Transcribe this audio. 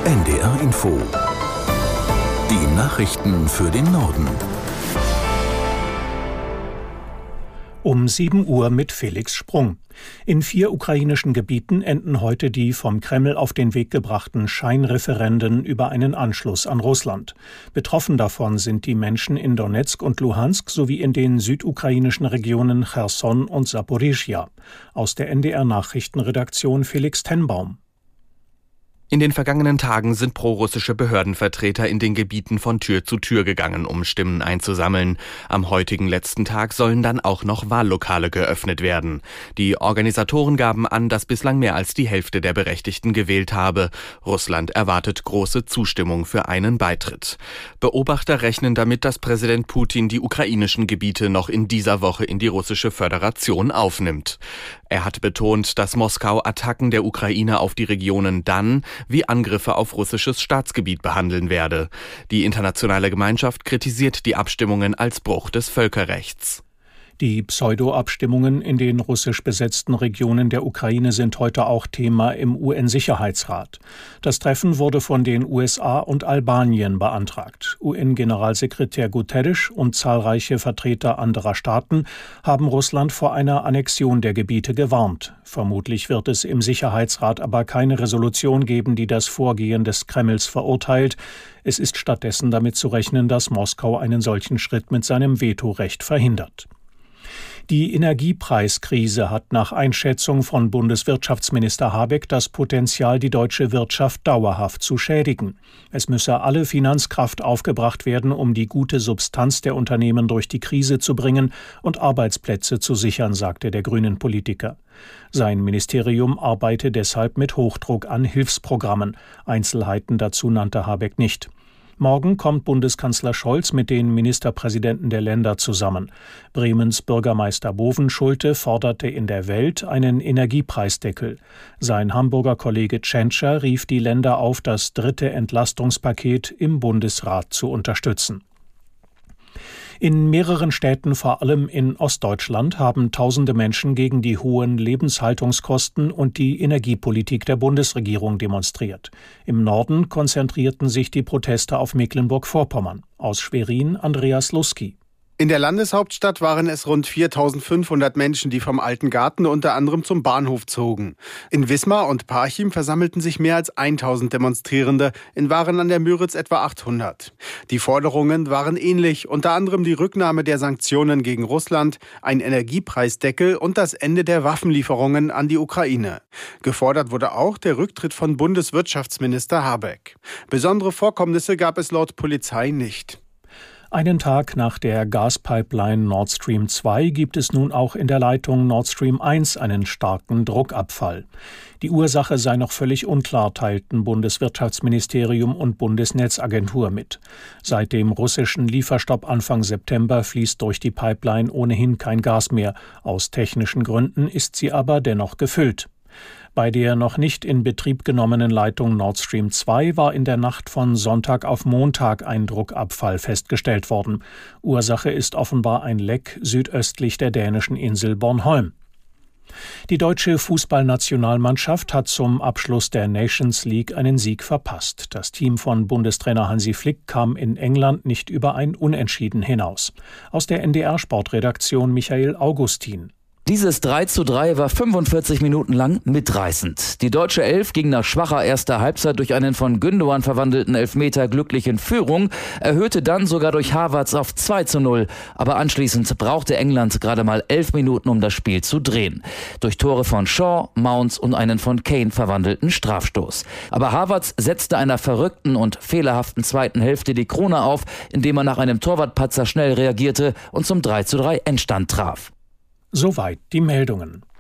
NDR Info. Die Nachrichten für den Norden. Um 7 Uhr mit Felix Sprung. In 4 ukrainischen Gebieten enden heute die vom Kreml auf den Weg gebrachten Scheinreferenden über einen Anschluss an Russland. Betroffen davon sind die Menschen in Donezk und Luhansk sowie in den südukrainischen Regionen Cherson und Saporischschja. Aus der NDR-Nachrichtenredaktion Felix Tenbaum. In den vergangenen Tagen sind prorussische Behördenvertreter in den Gebieten von Tür zu Tür gegangen, um Stimmen einzusammeln. Am heutigen letzten Tag sollen dann auch noch Wahllokale geöffnet werden. Die Organisatoren gaben an, dass bislang mehr als die Hälfte der Berechtigten gewählt habe. Russland erwartet große Zustimmung für einen Beitritt. Beobachter rechnen damit, dass Präsident Putin die ukrainischen Gebiete noch in dieser Woche in die russische Föderation aufnimmt. Er hat betont, dass Moskau Attacken der Ukraine auf die Regionen dann wie Angriffe auf russisches Staatsgebiet behandeln werde. Die internationale Gemeinschaft kritisiert die Abstimmungen als Bruch des Völkerrechts. Die Pseudo-Abstimmungen in den russisch besetzten Regionen der Ukraine sind heute auch Thema im UN-Sicherheitsrat. Das Treffen wurde von den USA und Albanien beantragt. UN-Generalsekretär Guterres und zahlreiche Vertreter anderer Staaten haben Russland vor einer Annexion der Gebiete gewarnt. Vermutlich wird es im Sicherheitsrat aber keine Resolution geben, die das Vorgehen des Kremls verurteilt. Es ist stattdessen damit zu rechnen, dass Moskau einen solchen Schritt mit seinem Vetorecht verhindert. Die Energiepreiskrise hat nach Einschätzung von Bundeswirtschaftsminister Habeck das Potenzial, die deutsche Wirtschaft dauerhaft zu schädigen. Es müsse alle Finanzkraft aufgebracht werden, um die gute Substanz der Unternehmen durch die Krise zu bringen und Arbeitsplätze zu sichern, sagte der grünen Politiker. Sein Ministerium arbeite deshalb mit Hochdruck an Hilfsprogrammen. Einzelheiten dazu nannte Habeck nicht. Morgen kommt Bundeskanzler Scholz mit den Ministerpräsidenten der Länder zusammen. Bremens Bürgermeister Bovenschulte forderte in der Welt einen Energiepreisdeckel. Sein Hamburger Kollege Tschentscher rief die Länder auf, das 3. Entlastungspaket im Bundesrat zu unterstützen. In mehreren Städten, vor allem in Ostdeutschland, haben tausende Menschen gegen die hohen Lebenshaltungskosten und die Energiepolitik der Bundesregierung demonstriert. Im Norden konzentrierten sich die Proteste auf Mecklenburg-Vorpommern. Aus Schwerin Andreas Lusky. In der Landeshauptstadt waren es rund 4.500 Menschen, die vom Alten Garten unter anderem zum Bahnhof zogen. In Wismar und Parchim versammelten sich mehr als 1.000 Demonstrierende, in Waren an der Müritz etwa 800. Die Forderungen waren ähnlich, unter anderem die Rücknahme der Sanktionen gegen Russland, ein Energiepreisdeckel und das Ende der Waffenlieferungen an die Ukraine. Gefordert wurde auch der Rücktritt von Bundeswirtschaftsminister Habeck. Besondere Vorkommnisse gab es laut Polizei nicht. Einen Tag nach der Gaspipeline Nord Stream 2 gibt es nun auch in der Leitung Nord Stream 1 einen starken Druckabfall. Die Ursache sei noch völlig unklar, teilten Bundeswirtschaftsministerium und Bundesnetzagentur mit. Seit dem russischen Lieferstopp Anfang September fließt durch die Pipeline ohnehin kein Gas mehr. Aus technischen Gründen ist sie aber dennoch gefüllt. Bei der noch nicht in Betrieb genommenen Leitung Nord Stream 2 war in der Nacht von Sonntag auf Montag ein Druckabfall festgestellt worden. Ursache ist offenbar ein Leck südöstlich der dänischen Insel Bornholm. Die deutsche Fußballnationalmannschaft hat zum Abschluss der Nations League einen Sieg verpasst. Das Team von Bundestrainer Hansi Flick kam in England nicht über ein Unentschieden hinaus. Aus der NDR-Sportredaktion Michael Augustin. Dieses 3:3 war 45 Minuten lang mitreißend. Die deutsche Elf ging nach schwacher erster Halbzeit durch einen von Gündoğan verwandelten Elfmeter glücklich in Führung, erhöhte dann sogar durch Havertz auf 2:0. Aber anschließend brauchte England gerade mal 11 Minuten, um das Spiel zu drehen. Durch Tore von Shaw, Mounts und einen von Kane verwandelten Strafstoß. Aber Havertz setzte einer verrückten und fehlerhaften zweiten Hälfte die Krone auf, indem er nach einem Torwartpatzer schnell reagierte und zum 3:3 Endstand traf. Soweit die Meldungen.